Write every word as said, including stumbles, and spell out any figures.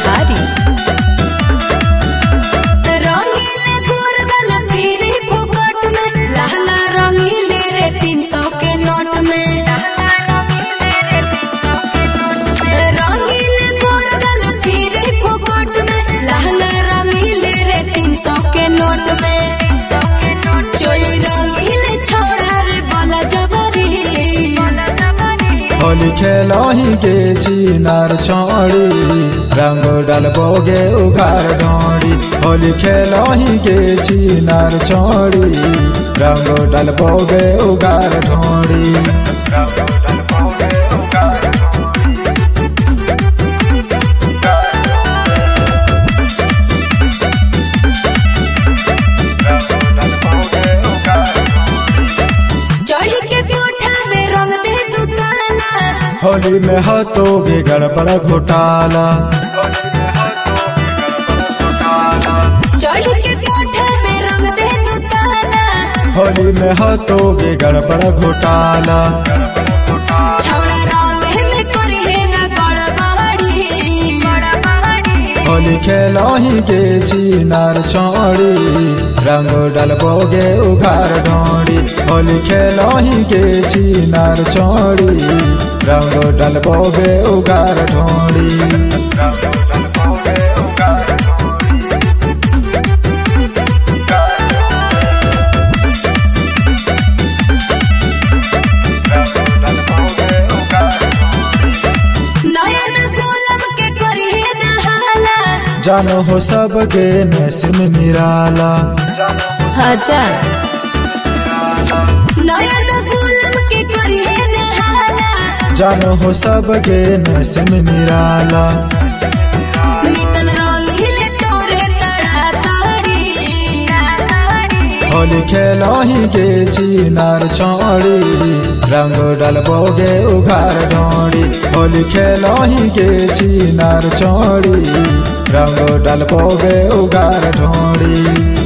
मोतिहारी। रंगीले गोरगल फिरी फुकट में, लहंगा रंगीले रे तीन सौ के नोट में। रंगीले गोरगल फिरी फुकट में, लहंगा रंगीले रे तीन सौ के नोट में। चोली रंगीले छोड़ा रे बाला जबरी। होली खेलही के चिनार छौड़ी, रंग डलबोगे उघार ढोड़ी। होली खेलही के चिनार छौड़ी, रंग डलबोगे उघार ढोड़ी। चढ़ी के कोठा में रंग दे तू ताला, होली में हाथोगे गड़बड़ घोटाला। चढ़ी के कोठा में रंग दे तू ताला। होली में हाथोगे गड़बड़ घोटाला। छौड़ा रावे में करे ना गड़बड़ी। होली खेलही के चिनार छौड़ी, रंग डलबोगे उघार ढोड़ी। होली खेलही के चिनार छौड़ी, रंग डलबोगे उघार ढोड़ी। नयन गोलम के करे ना हाला, जानो हो सबके नसीब निराला। अच्छा नयन गोलम के करे ना हाला। जानो हो सबके नसीब निराला। नितन रंगीले तोरे तड़ा ताड़ी। होली खेलही के चिनार छौड़ी, रंग डलबोगे उघार ढोड़ी। होली खेलही के चिनार छौड़ी, रंग डलबोगे उघार ढोड़ी।